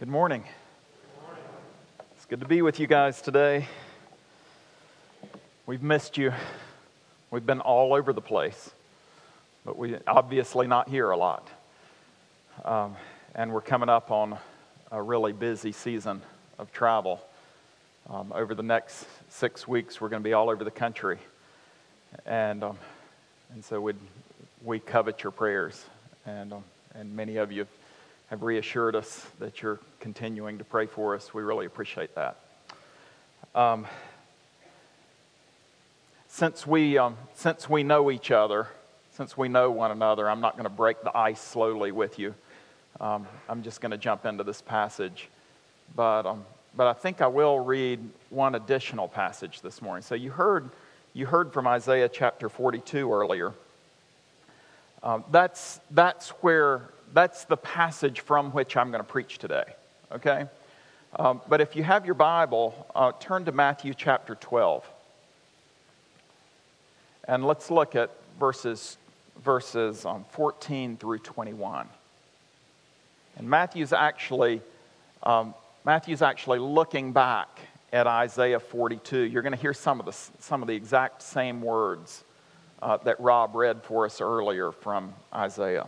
Good morning. It's good to be with you guys today. We've missed you. We've been all over the place, but we obviously not here a lot. And we're coming up on a really busy season of travel. Over the next 6 weeks, we're going to be all over the country, and so we covet your prayers, and many of you have reassured us that you're continuing to pray for us. We really appreciate that. Since we know each other, since we know one another, I'm not going to break the ice slowly with you. I'm just going to jump into this passage, but I think I will read one additional passage this morning. So you heard from Isaiah chapter 42 earlier. That's the passage from which I'm going to preach today, okay? But if you have your Bible, turn to Matthew chapter 12. And let's look at verses 14 through 21. And Matthew's actually looking back at Isaiah 42. You're going to hear some of the exact same words that Rob read for us earlier from Isaiah.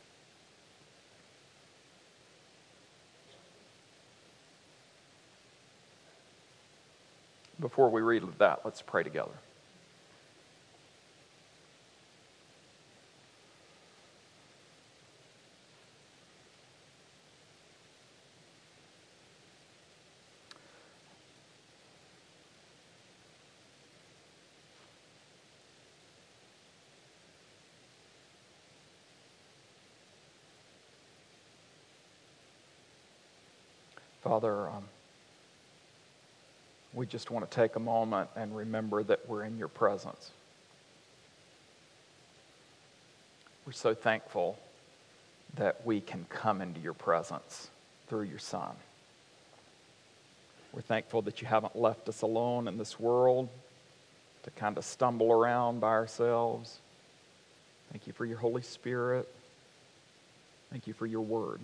Before we read that, let's pray together. Father, we just want to take a moment and remember that we're in your presence. We're so thankful that we can come into your presence through your Son. We're thankful that you haven't left us alone in this world to kind of stumble around by ourselves. Thank you for your Holy Spirit. Thank you for your word.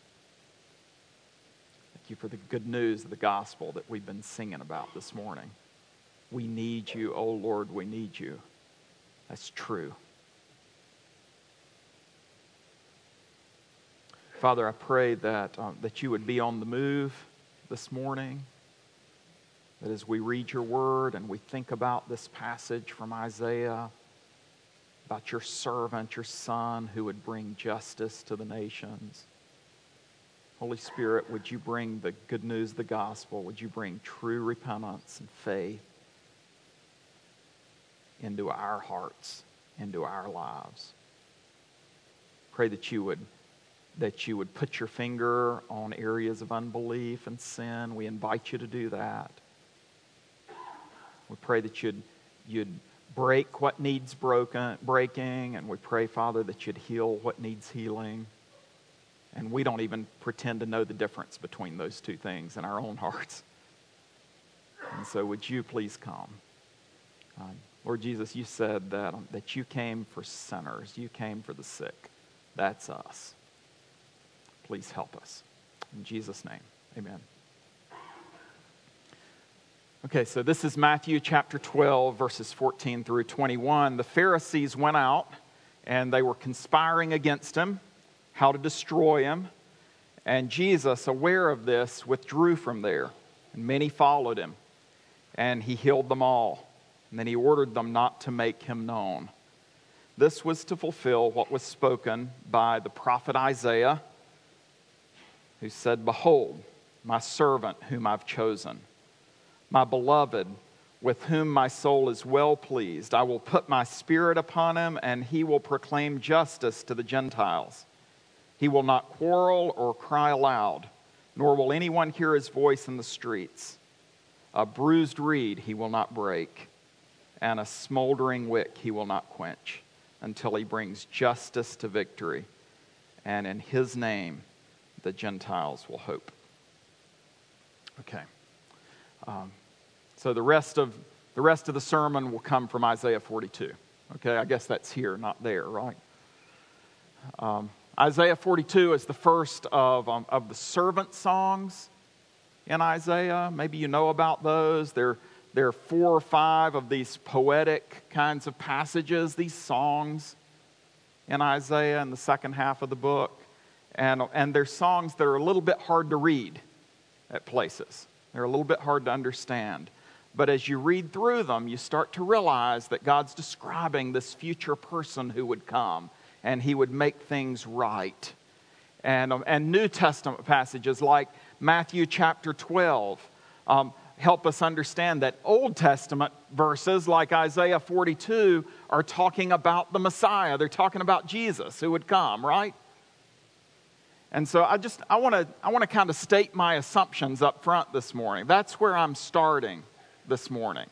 Thank you for the good news of the gospel that we've been singing about this morning. We need you, oh Lord, we need you. That's true. Father, I pray that you would be on the move this morning, that as we read your word and we think about this passage from Isaiah, about your servant, your Son, who would bring justice to the nations. Holy Spirit, would you bring the good news of the gospel? Would you bring true repentance and faith into our hearts, into our lives? Pray that you would put your finger on areas of unbelief and sin. We invite you to do that. We pray that you'd break what needs breaking, and we pray, Father, that you'd heal what needs healing. And we don't even pretend to know the difference between those two things in our own hearts. And so would you please come? Lord Jesus, you said that you came for sinners. You came for the sick. That's us. Please help us. In Jesus' name, amen. Okay, so this is Matthew chapter 12, verses 14 through 21. The Pharisees went out, and they were conspiring against him, how to destroy him. And Jesus, aware of this, withdrew from there. And many followed him. And he healed them all. And then he ordered them not to make him known. This was to fulfill what was spoken by the prophet Isaiah, who said, "Behold, my servant whom I've chosen, my beloved, with whom my soul is well pleased. I will put my spirit upon him, and he will proclaim justice to the Gentiles. He will not quarrel or cry aloud, nor will anyone hear his voice in the streets. A bruised reed he will not break, and a smoldering wick he will not quench, until he brings justice to victory. And in his name the Gentiles will hope." Okay. So the rest of the sermon will come from Isaiah 42. Okay, I guess that's here, not there, right? Isaiah 42 is the first of the servant songs in Isaiah. Maybe you know about those. There are 4 or 5 of these poetic kinds of passages, these songs in Isaiah in the second half of the book. And they're songs that are a little bit hard to read at places. They're a little bit hard to understand. But as you read through them, you start to realize that God's describing this future person who would come, and he would make things right. And New Testament passages like Matthew chapter 12 help us understand that Old Testament verses like Isaiah 42 are talking about the Messiah. They're talking about Jesus who would come, right? And so I want to kind of state my assumptions up front this morning. That's where I'm starting this morning.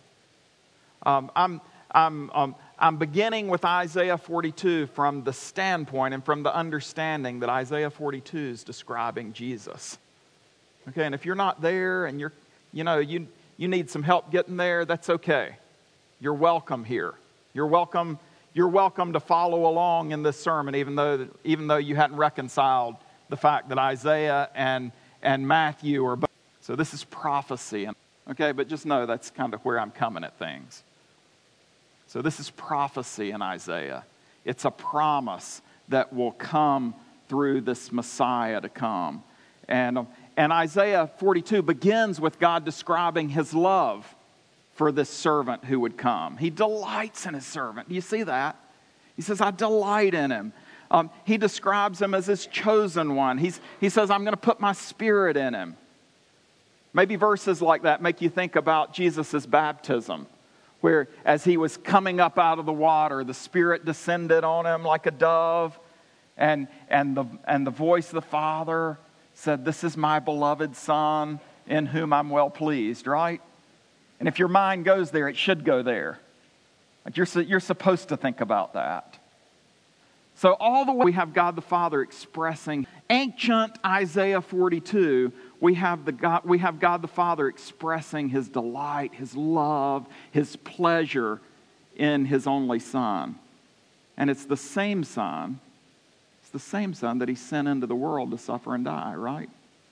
I'm beginning with Isaiah 42 from the standpoint and from the understanding that Isaiah 42 is describing Jesus. Okay, and if you're not there and you need some help getting there, that's okay. You're welcome here. You're welcome to follow along in this sermon, even though you hadn't reconciled the fact that Isaiah and Matthew are both. So this is prophecy. Okay, but just know that's kind of where I'm coming at things. So this is prophecy in Isaiah. It's a promise that will come through this Messiah to come. And Isaiah 42 begins with God describing his love for this servant who would come. He delights in his servant. Do you see that? He says, I delight in him. He describes him as his chosen one. He says, I'm going to put my spirit in him. Maybe verses like that make you think about Jesus' baptism, where as he was coming up out of the water, the Spirit descended on him like a dove, and the voice of the Father said, this is my beloved Son in whom I'm well pleased, right? And if your mind goes there, it should go there. Like you're supposed to think about that. So all the way we have God the Father expressing ancient Isaiah 42. We have God the Father expressing his delight, his love, his pleasure in his only Son. And it's the same Son. It's the same Son that he sent into the world to suffer and die, right?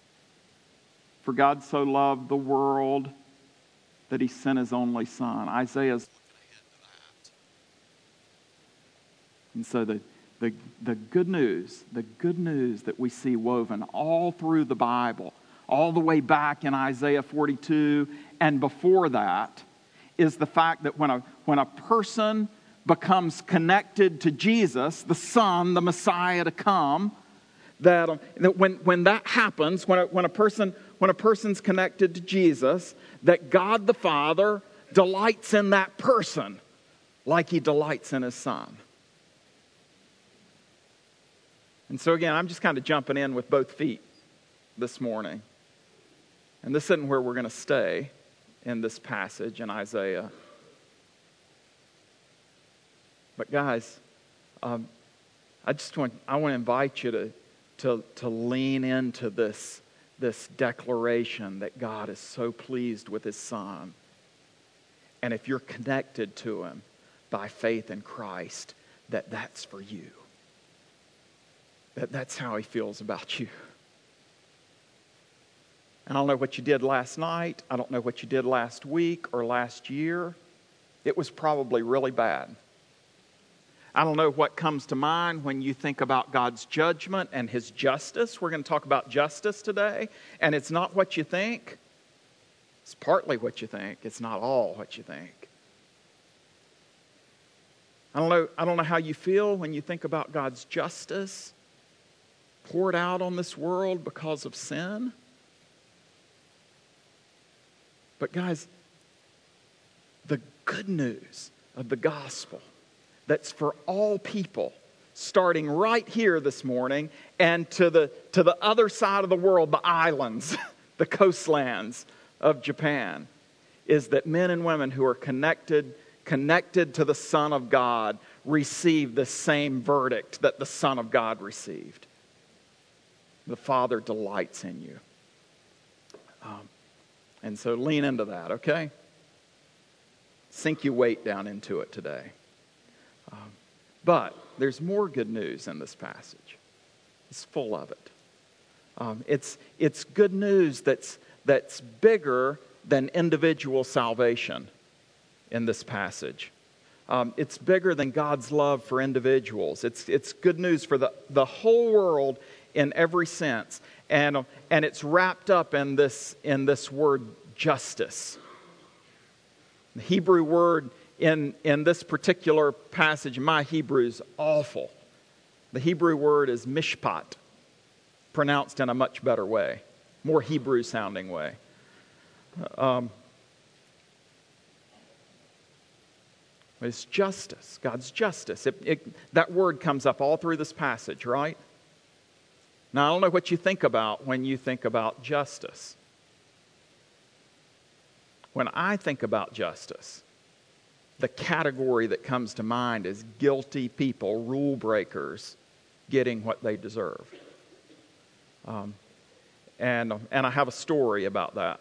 For God so loved the world that he sent his only Son. Isaiah's. And so the good news that we see woven all through the Bible, all the way back in Isaiah 42 and before that, is the fact that when a person becomes connected to Jesus, the Son, the Messiah to come, that when that happens, when a person's connected to Jesus, that God the Father delights in that person like he delights in his Son. And so again, I'm just kind of jumping in with both feet this morning. And this isn't where we're going to stay in this passage in Isaiah. But guys, I want to invite you to lean into this declaration that God is so pleased with his Son. And if you're connected to him by faith in Christ, that's for you. That's how he feels about you. And I don't know what you did last night. I don't know what you did last week or last year. It was probably really bad. I don't know what comes to mind when you think about God's judgment and his justice. We're going to talk about justice today. And it's not what you think. It's partly what you think. It's not all what you think. I don't know how you feel when you think about God's justice poured out on this world because of sin. But guys, the good news of the gospel that's for all people, starting right here this morning and to the other side of the world, the islands, the coastlands of Japan, is that men and women who are connected to the Son of God receive the same verdict that the Son of God received. The Father delights in you. And so lean into that, okay? Sink your weight down into it today. But there's more good news in this passage. is full of it. It's good news that's bigger than individual salvation in this passage. It's bigger than God's love for individuals. It's good news for the whole world in every sense. And it's wrapped up in this word justice. The Hebrew word in this particular passage, my Hebrew is awful. The Hebrew word is mishpat, pronounced in a much better way, more Hebrew sounding way. It's justice, God's justice. That word comes up all through this passage, right? Now, I don't know what you think about when you think about justice. When I think about justice, the category that comes to mind is guilty people, rule breakers, getting what they deserve. And I have a story about that.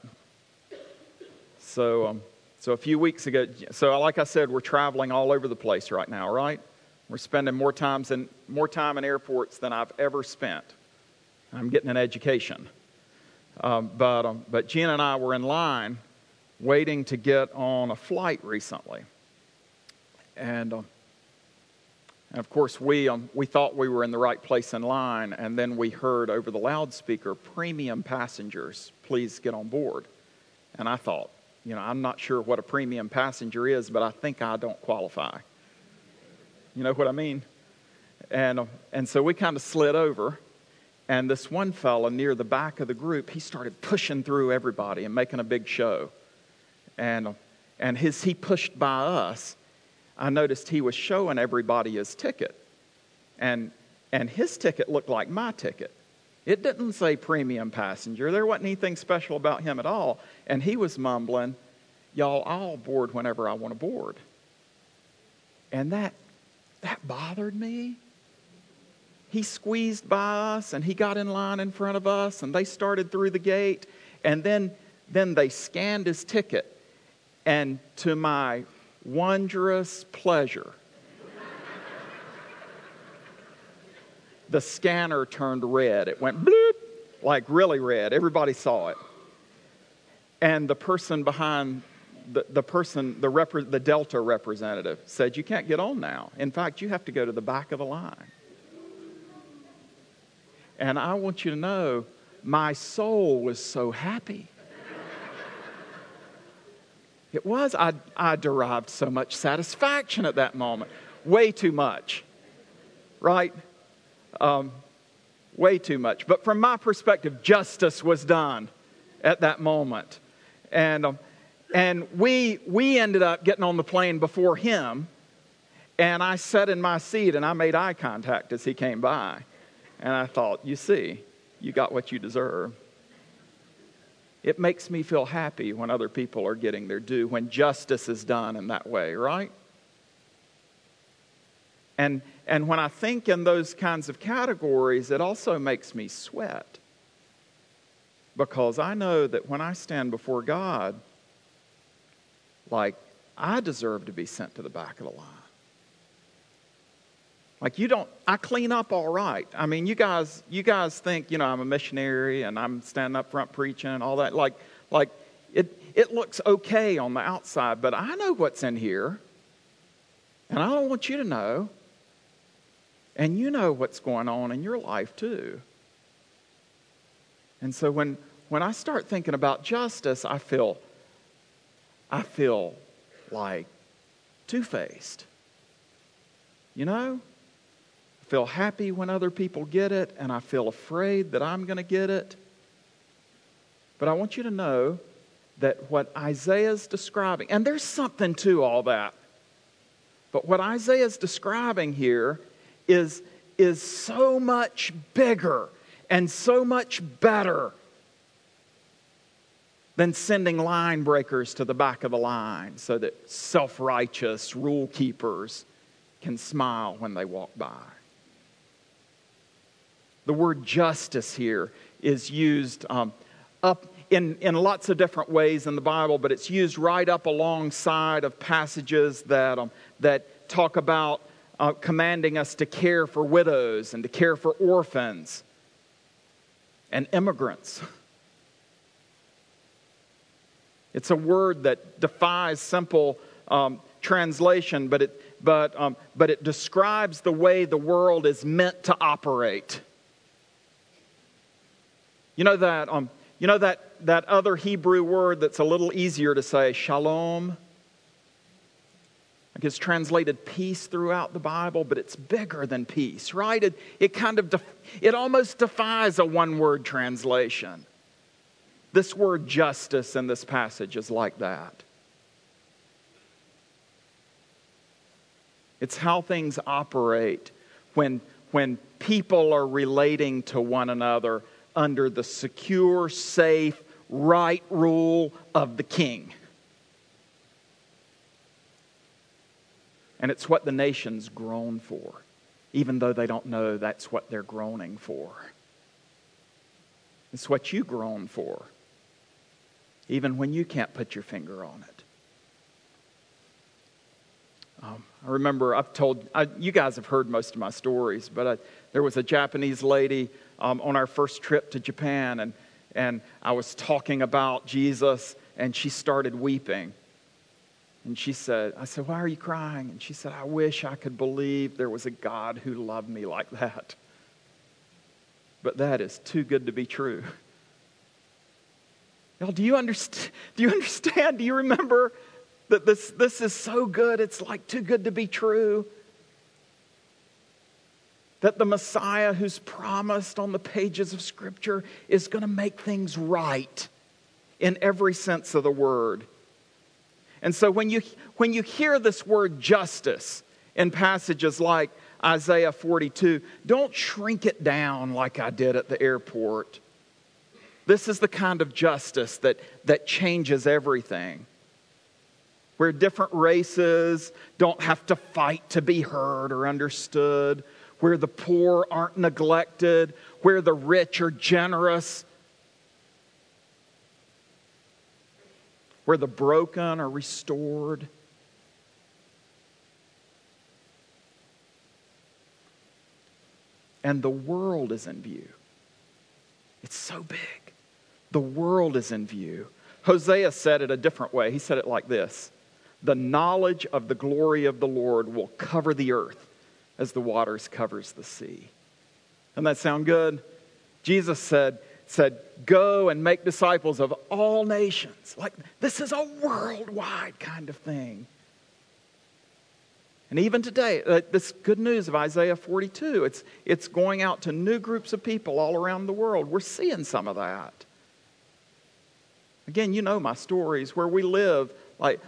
So a few weeks ago, like I said, we're traveling all over the place right now, right? We're spending more time in airports than I've ever spent. I'm getting an education. But Gina and I were in line waiting to get on a flight recently. And of course, we thought we were in the right place in line, and then we heard over the loudspeaker, "Premium passengers, please get on board." And I thought, I'm not sure what a premium passenger is, but I think I don't qualify. You know what I mean? And so we kind of slid over, and this one fella near the back of the group, he started pushing through everybody and making a big show. And as he pushed by us, I noticed he was showing everybody his ticket. And his ticket looked like my ticket. It didn't say premium passenger. There wasn't anything special about him at all. And he was mumbling, "Y'all, I'll board whenever I want to board." And that bothered me. He squeezed by us, and he got in line in front of us, and they started through the gate. And then they scanned his ticket. And to my wondrous pleasure, the scanner turned red. It went bloop, like really red. Everybody saw it. And the person behind the Delta representative said, "You can't get on now. In fact, you have to go to the back of the line." And I want you to know, my soul was so happy. It was. I derived so much satisfaction at that moment. Way too much. Right? Way too much. But from my perspective, justice was done at that moment. And we ended up getting on the plane before him. And I sat in my seat and I made eye contact as he came by. And I thought, you see, you got what you deserve. It makes me feel happy when other people are getting their due, when justice is done in that way, right? And when I think in those kinds of categories, it also makes me sweat. Because I know that when I stand before God, like, I deserve to be sent to the back of the line. Like, I clean up all right. I mean, you guys think, I'm a missionary and I'm standing up front preaching and all that. Like it looks okay on the outside, but I know what's in here. And I don't want you to know. And you know what's going on in your life too. And so when I start thinking about justice, I feel like two-faced. I feel happy when other people get it, and I feel afraid that I'm going to get it. But I want you to know that what Isaiah's describing, and there's something to all that, but what Isaiah's describing here is so much bigger and so much better than sending line breakers to the back of the line so that self-righteous rule keepers can smile when they walk by. The word justice here is used up in lots of different ways in the Bible, but it's used right up alongside of passages that talk about commanding us to care for widows and to care for orphans and immigrants. It's a word that defies simple translation, but it describes the way the world is meant to operate. You know that other Hebrew word that's a little easier to say, shalom? It's translated peace throughout the Bible, but it's bigger than peace, right? It almost defies a one-word translation. This word justice in this passage is like that. It's how things operate when people are relating to one another under the secure, safe, right rule of the king. And it's what the nations groan for, even though they don't know that's what they're groaning for. It's what you groan for, even when you can't put your finger on it. I remember you guys have heard most of my stories, but there was a Japanese lady on our first trip to Japan, and I was talking about Jesus, and she started weeping. And I said, why are you crying? And she said, I wish I could believe there was a God who loved me like that. But that is too good to be true. Y'all, do you understand? Do you remember that this is so good, it's like too good to be true? That the Messiah who's promised on the pages of Scripture is going to make things right in every sense of the word. And so when you hear this word justice in passages like Isaiah 42, don't shrink it down like I did at the airport. This is the kind of justice that changes everything. Where different races don't have to fight to be heard or understood. Where the poor aren't neglected. Where the rich are generous. Where the broken are restored. And the world is in view. It's so big. The world is in view. Hosea said it a different way. He said it like this: the knowledge of the glory of the Lord will cover the earth as the waters covers the sea. Doesn't that sound good? Jesus said, go and make disciples of all nations. Like, this is a worldwide kind of thing. And even today, this good news of Isaiah 42, it's going out to new groups of people all around the world. We're seeing some of that. Again, you know my stories. Where we live, like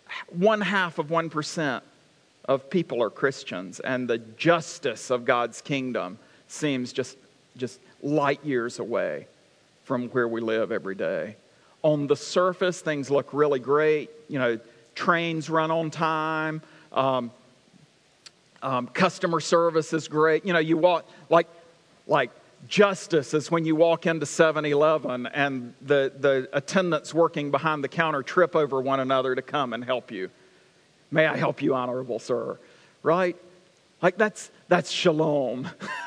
0.5% of people are Christians, and the justice of God's kingdom seems just light years away from where we live every day. On the surface, things look really great. You know, trains run on time. Customer service is great. You know, you walk like justice is when you walk into 7-Eleven and the attendants working behind the counter trip over one another to come and help you. May I help you, honorable sir? Right? Like that's shalom.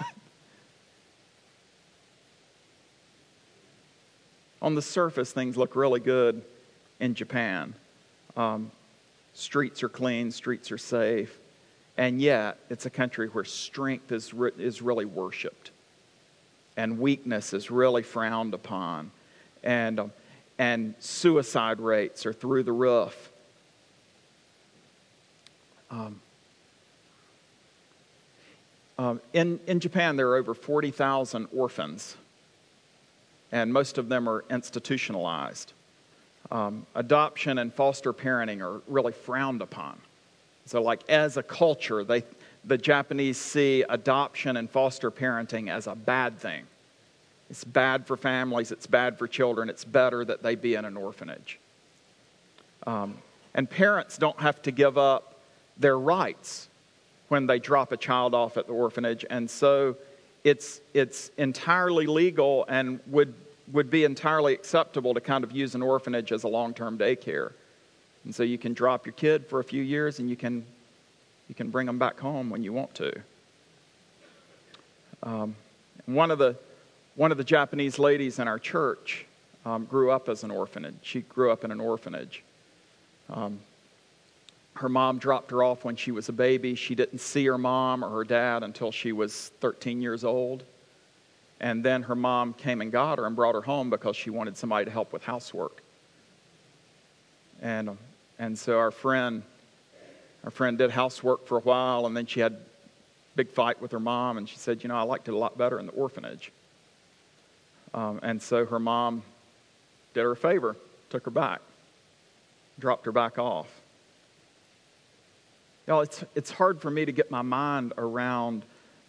On the surface, things look really good in Japan. Streets are clean, streets are safe. And yet, it's a country where strength is really worshipped. And weakness is really frowned upon. And suicide rates are through the roof. In Japan, there are over 40,000 orphans. And most of them are institutionalized. Adoption and foster parenting are really frowned upon. So like as a culture, the Japanese see adoption and foster parenting as a bad thing. It's bad for families, it's bad for children, it's better that they be in an orphanage. And parents don't have to give up their rights when they drop a child off at the orphanage. And so it's entirely legal and would be entirely acceptable to kind of use an orphanage as a long-term daycare. And so you can drop your kid for a few years and you can You can bring them back home when you want to. One of the Japanese ladies in our church grew up as an orphanage. She grew up in an orphanage. Her mom dropped her off when she was a baby. She didn't see her mom or her dad until she was 13 years old. And then her mom came and got her and brought her home because she wanted somebody to help with housework. And so our friend did housework for a while, and then she had a big fight with her mom, and she said, I liked it a lot better in the orphanage. And so her mom did her a favor, took her back, dropped her back off. Y'all, it's hard for me to get my mind around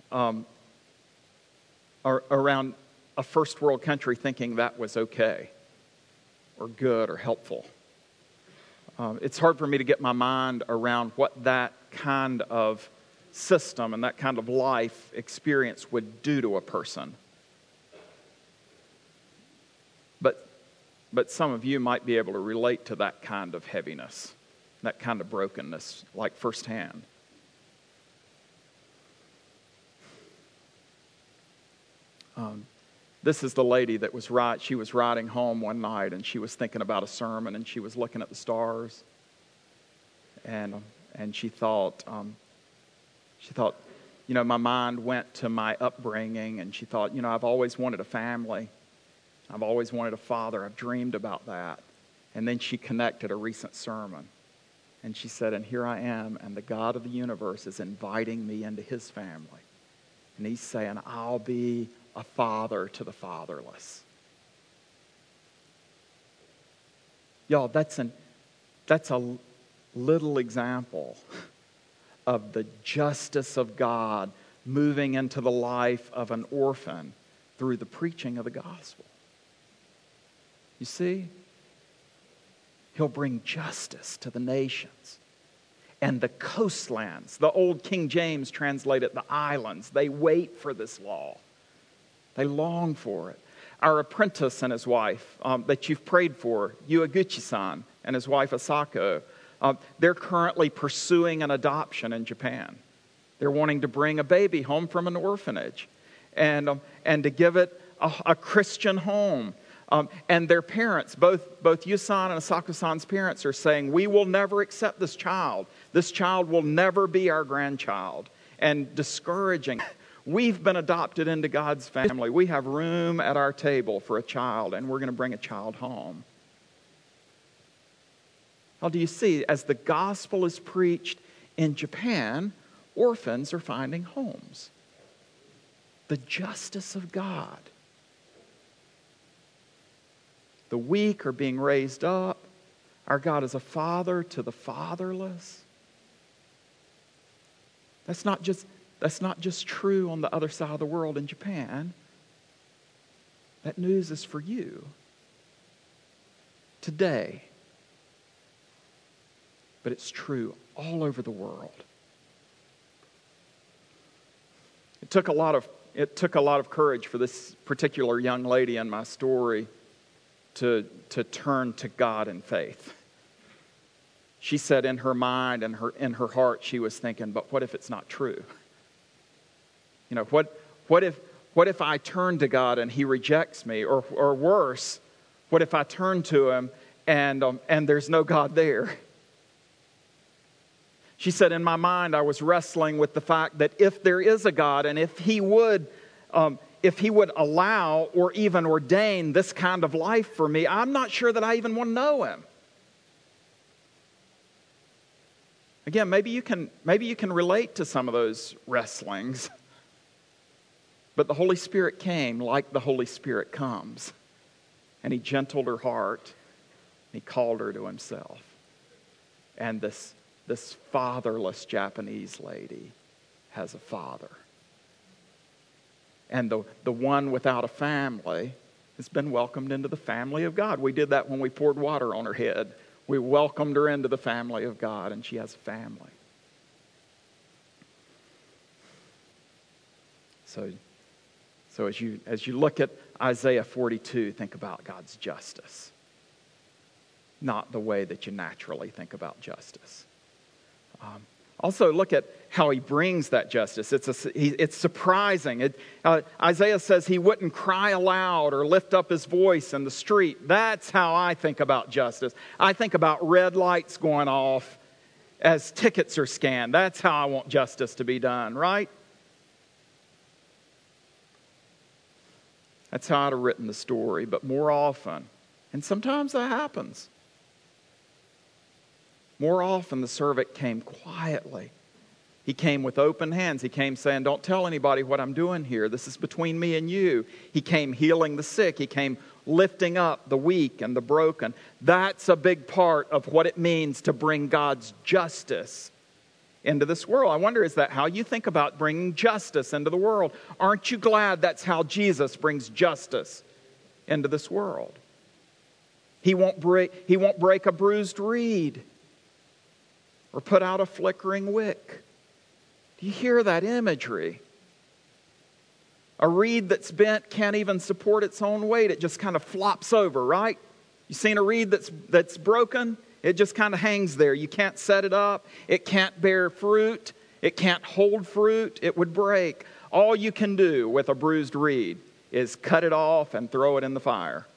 a first world country thinking that was okay or good or helpful. It's hard for me to get my mind around what that kind of system and that kind of life experience would do to a person. But some of you might be able to relate to that kind of heaviness, that kind of brokenness, like firsthand. This is the lady that she was riding home one night, and she was thinking about a sermon, and she was looking at the stars, and she thought, my mind went to my upbringing, and she thought, I've always wanted a family. I've always wanted a father. I've dreamed about that. And then she connected a recent sermon, and she said, and here I am, and the God of the universe is inviting me into his family. And he's saying, I'll be a father to the fatherless. Y'all, that's a little example of the justice of God moving into the life of an orphan through the preaching of the gospel. You see? He'll bring justice to the nations. And the coastlands, the old King James translated the islands, they wait for this law. They long for it. Our apprentice and his wife that you've prayed for, Yuaguchi-san, and his wife Asako, they're currently pursuing an adoption in Japan. They're wanting to bring a baby home from an orphanage and to give it a Christian home. And their parents, both Yusan and Asako-san's parents, are saying, we will never accept this child. This child will never be our grandchild. And discouraging. We've been adopted into God's family. We have room at our table for a child, and we're going to bring a child home. Now, do you see, as the gospel is preached in Japan, orphans are finding homes. The justice of God. The weak are being raised up. Our God is a father to the fatherless. That's not just true on the other side of the world in Japan. That news is for you today. But it's true all over the world. It took a lot of courage for this particular young lady in my story to turn to God in faith. She said in her mind and in her heart, she was thinking, but what if it's not true? What if I turn to God and he rejects me? Or worse, what if I turn to him and there's no God there? She said, in my mind, I was wrestling with the fact that if there is a God and if he would allow or even ordain this kind of life for me, I'm not sure that I even want to know him. Again, maybe you can relate to some of those wrestlings. But the Holy Spirit came like the Holy Spirit comes. And he gentled her heart. He called her to himself. And this fatherless Japanese lady has a father. And the one without a family has been welcomed into the family of God. We did that when we poured water on her head. We welcomed her into the family of God, and she has a family. So as you look at Isaiah 42, think about God's justice. Not the way that you naturally think about justice. Also, look at how he brings that justice. It's surprising. Isaiah says he wouldn't cry aloud or lift up his voice in the street. That's how I think about justice. I think about red lights going off as tickets are scanned. That's how I want justice to be done, right? That's how I'd have written the story. But more often, and sometimes that happens, more often the servant came quietly. He came with open hands. He came saying, don't tell anybody what I'm doing here. This is between me and you. He came healing the sick. He came lifting up the weak and the broken. That's a big part of what it means to bring God's justice into this world. I wonder, is that how you think about bringing justice into the world? Aren't you glad that's how Jesus brings justice into this world? He won't break a bruised reed or put out a flickering wick. Do you hear that imagery? A reed that's bent can't even support its own weight. It just kind of flops over, right? You seen a reed that's broken? It just kind of hangs there. You can't set it up. It can't bear fruit. It can't hold fruit. It would break. All you can do with a bruised reed is cut it off and throw it in the fire.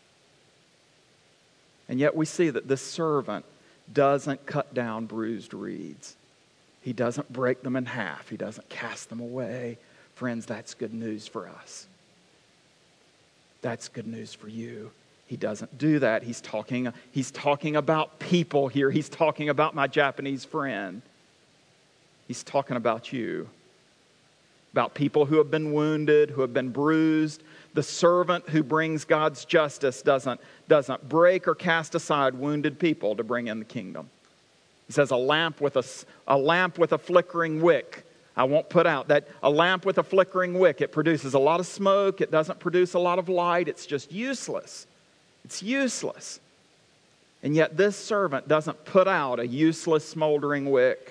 And yet we see that this servant doesn't cut down bruised reeds. He doesn't break them in half. He doesn't cast them away. Friends, that's good news for us. That's good news for you. He doesn't do that. He's talking about people here. He's talking about my Japanese friend. He's talking about you. About people who have been wounded, who have been bruised. The servant who brings God's justice doesn't break or cast aside wounded people to bring in the kingdom. He says a lamp with a flickering wick. I won't put out that a lamp with a flickering wick. It produces a lot of smoke. It doesn't produce a lot of light. It's just useless. It's useless. And yet this servant doesn't put out a useless smoldering wick.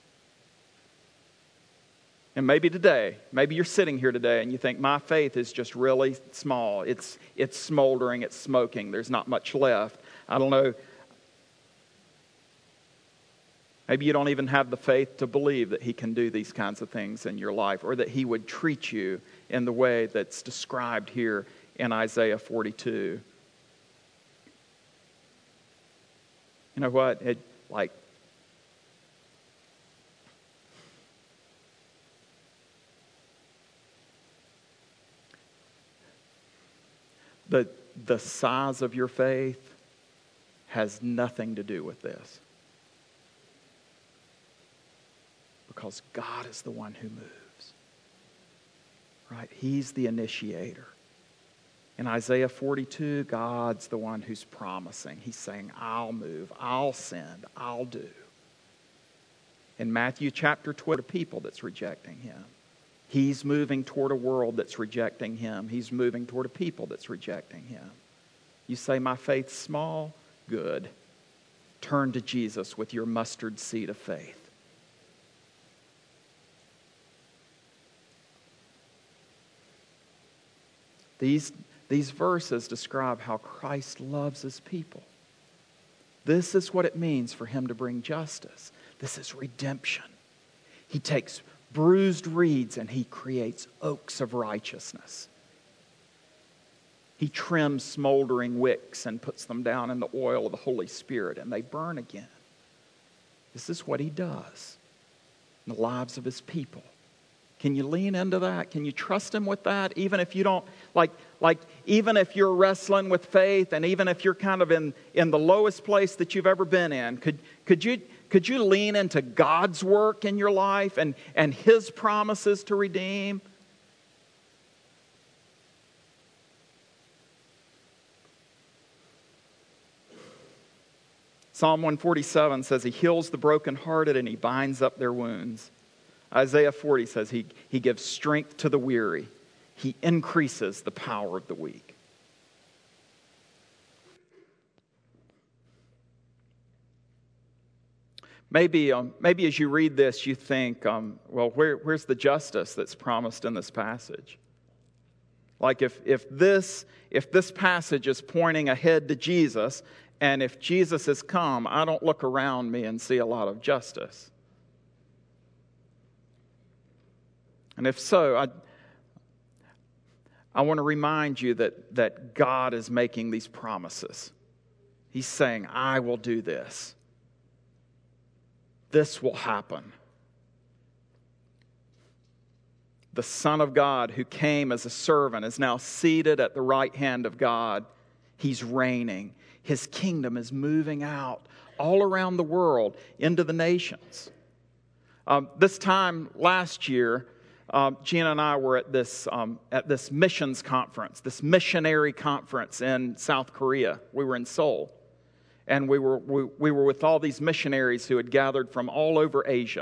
And maybe today, maybe you're sitting here today and you think, my faith is just really small. It's smoldering, it's smoking. There's not much left. I don't know. Maybe you don't even have the faith to believe that He can do these kinds of things in your life, or that He would treat you in the way that's described here in Isaiah 42. You know what? The size of your faith has nothing to do with this. Because God is the one who moves. Right? He's the initiator. In Isaiah 42, God's the one who's promising. He's saying, I'll move, I'll send, I'll do. In Matthew chapter 12, a people that's rejecting Him. He's moving toward a world that's rejecting Him. He's moving toward a people that's rejecting Him. You say, my faith's small? Good. Turn to Jesus with your mustard seed of faith. These verses describe how Christ loves His people. This is what it means for Him to bring justice. This is redemption. He takes bruised reeds and He creates oaks of righteousness. He trims smoldering wicks and puts them down in the oil of the Holy Spirit, and they burn again. This is what He does in the lives of His people. Can you lean into that? Can you trust Him with that? Even if you don't, even if you're wrestling with faith, and even if you're kind of in the lowest place that you've ever been in, could you lean into God's work in your life and His promises to redeem? Psalm 147 says He heals the brokenhearted and He binds up their wounds. Isaiah 40 says he gives strength to the weary. He increases the power of the weak. Maybe as you read this, you think, where's the justice that's promised in this passage? Like if this passage is pointing ahead to Jesus, and if Jesus has come, I don't look around me and see a lot of justice. And if so, I want to remind you that God is making these promises. He's saying, I will do this. This will happen. The Son of God who came as a servant is now seated at the right hand of God. He's reigning. His kingdom is moving out all around the world into the nations. This time last year, Gina and I were at this missions conference, this missionary conference in South Korea. We were in Seoul. And we were with all these missionaries who had gathered from all over Asia.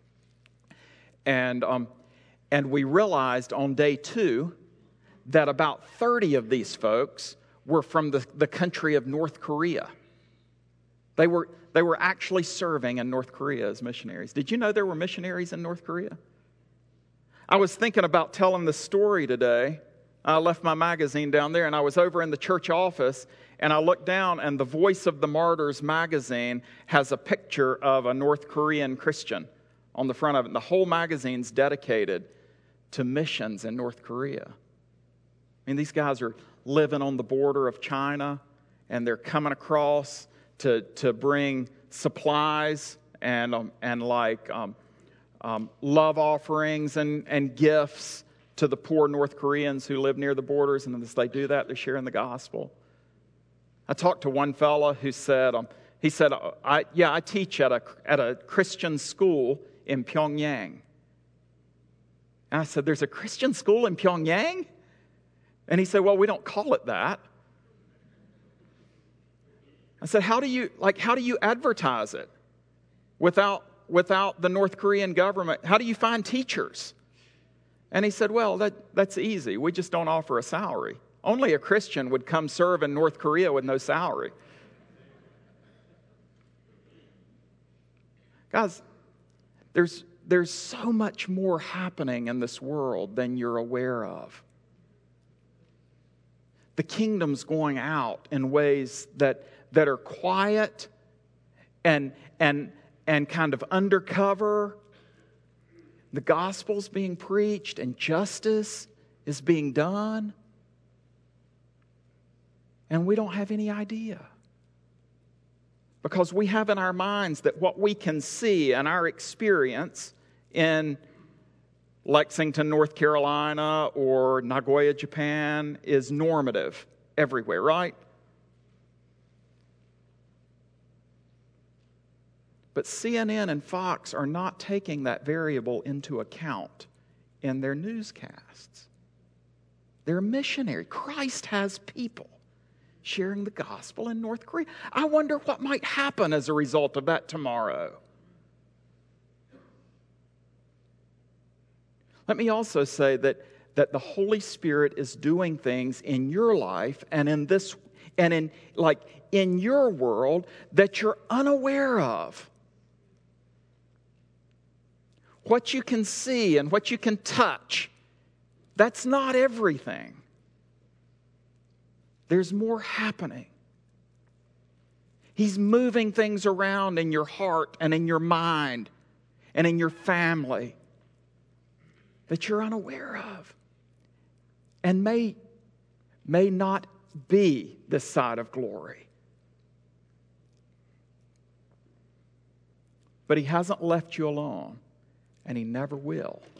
And we realized on day 2 that about 30 of these folks were from the country of North Korea. They were actually serving in North Korea as missionaries. Did you know there were missionaries in North Korea? I was thinking about telling the story today. I left my magazine down there, and I was over in the church office, and I looked down, and the Voice of the Martyrs magazine has a picture of a North Korean Christian on the front of it. And the whole magazine's dedicated to missions in North Korea. I mean, these guys are living on the border of China, and they're coming across to bring supplies and love offerings and gifts to the poor North Koreans who live near the borders. And as they do that, they're sharing the gospel. I talked to one fella who said, I teach at a Christian school in Pyongyang. And I said, there's a Christian school in Pyongyang? And he said, well, we don't call it that. I said, how do you advertise it without the North Korean government? How do you find teachers? And he said, well, that's easy. We just don't offer a salary. Only a Christian would come serve in North Korea with no salary. Guys, there's so much more happening in this world than you're aware of. The kingdom's going out in ways that are quiet and kind of undercover. The gospel's being preached and justice is being done. And we don't have any idea. Because we have in our minds that what we can see and our experience in Lexington, North Carolina, or Nagoya, Japan, is normative everywhere, right? But CNN and Fox are not taking that variable into account in their newscasts. They're missionary. Christ has people sharing the gospel in North Korea. I wonder what might happen as a result of that tomorrow. Let me also say that the Holy Spirit is doing things in your life and in your world that you're unaware of. What you can see and what you can touch, that's not everything. There's more happening. He's moving things around in your heart and in your mind and in your family that you're unaware of and may not be this side of glory. But He hasn't left you alone, and He never will.